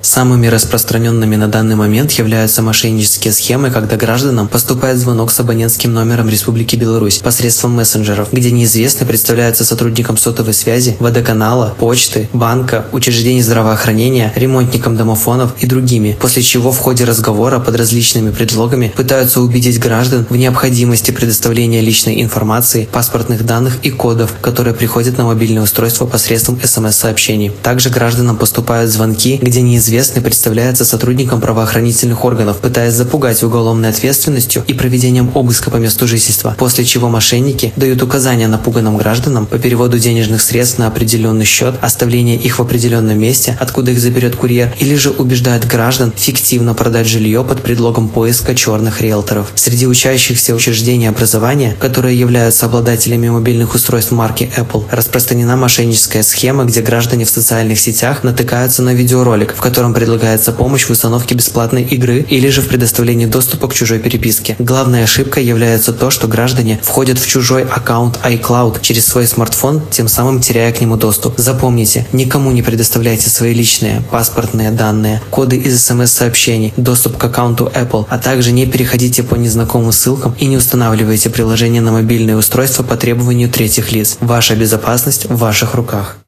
Самыми распространенными на данный момент являются мошеннические схемы, когда гражданам поступает звонок с абонентским номером Республики Беларусь посредством мессенджеров, где неизвестный представляется сотрудником сотовой связи, водоканала, почты, банка, учреждений здравоохранения, ремонтником домофонов и другими, после чего в ходе разговора под различными предлогами пытаются убедить граждан в необходимости предоставления личной информации, паспортных данных и кодов, которые приходят на мобильное устройство посредством СМС-сообщений. Также гражданам поступают звонки, где неизвестный представляется сотрудником правоохранительных органов, пытаясь запугать уголовной ответственностью и проведением обыска по месту жительства, после чего мошенники дают указания напуганным гражданам по переводу денежных средств на определенный счет, оставление их в определенном месте, откуда их заберет курьер, или же убеждают граждан фиктивно продать жилье под предлогом поиска черных риэлторов. Среди учащихся учреждений образования, которые являются обладателями мобильных устройств марки Apple, распространена мошенническая схема, где граждане в социальных сетях натыкаются на видеоролик, в котором предлагается помощь в установке бесплатной игры или же в предоставлении доступа к чужой переписке. Главной ошибкой является то, что граждане входят в чужой аккаунт iCloud через свой смартфон, тем самым теряя к нему доступ. Запомните, никому не предоставляйте свои личные паспортные данные, коды из смс-сообщений, доступ к аккаунту Apple, а также не переходите по незнакомым ссылкам и не устанавливайте приложения на мобильные устройства по требованию третьих лиц. Ваша безопасность в ваших руках.